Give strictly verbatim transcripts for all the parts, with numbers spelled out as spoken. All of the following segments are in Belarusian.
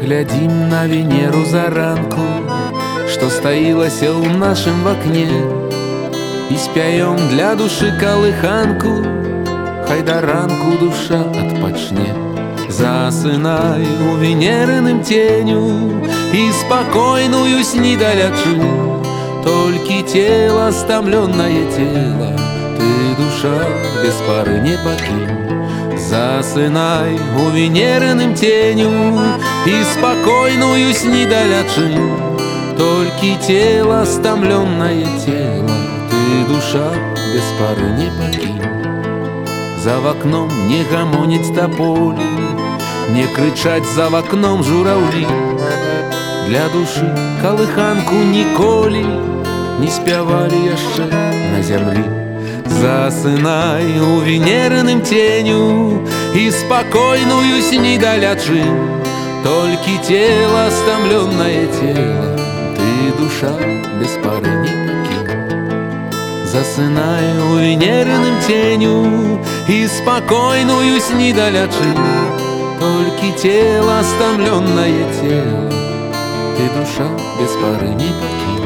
глядим на Венеру заранку, что стаілася ў нашым вакне, і спяём для душы калыханку, хай да ранку душа адпачне. Засынай у венерыным ценю і спакойную сні далячы, толькі цела, стамлёнае цела, ты, душа, без пары не пакінь. Засынай у венерыным ценю і спакойную сні далячы, толькі цела, стамлёнае цела, ты, душа, без пары не пакінь. За вакном не гамоняць таполі, не крычаць за вакном жураўлі, для душы калыханку ніколі не спявалі яшчэ на зямлі. Засынай у венерыным ценю і спакойную сні далячы, толькі цела, стамлёнае цела, ты, душа, без пары не пакінь. Засынай у венерыным ценю і спакойную сні далячы, толькі цела, стамлёнае цела, ты, душа, без пары не пакінь.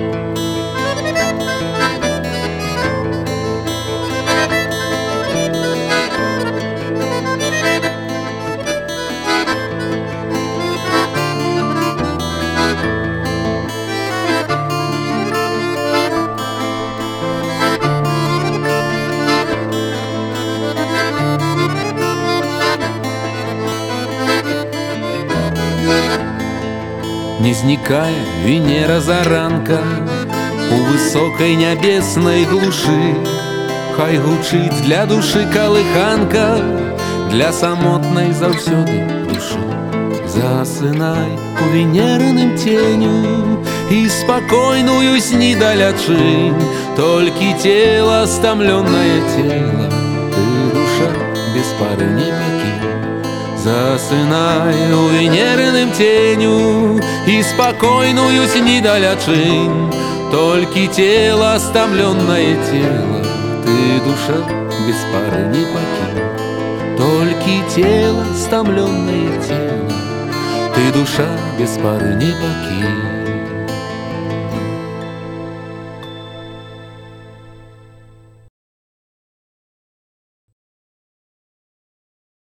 Не знікае Венера заранка у высокай нябеснай глушы, хай гучыць для душы калыханка, для самотнай заўсёды душы. Засынай у венерыным ценю і спакойную сні далячы, толькі цела, стамлёнае цела, ты, душа, без пары не пакінь. Засынай у венерыным ценю і спакойную сні далячы, толькі цела, стамлёнае цела, ты, душа, без пары не пакінь. Толькі цела, стамлёнае цела, ты, душа, без пары не пакінь.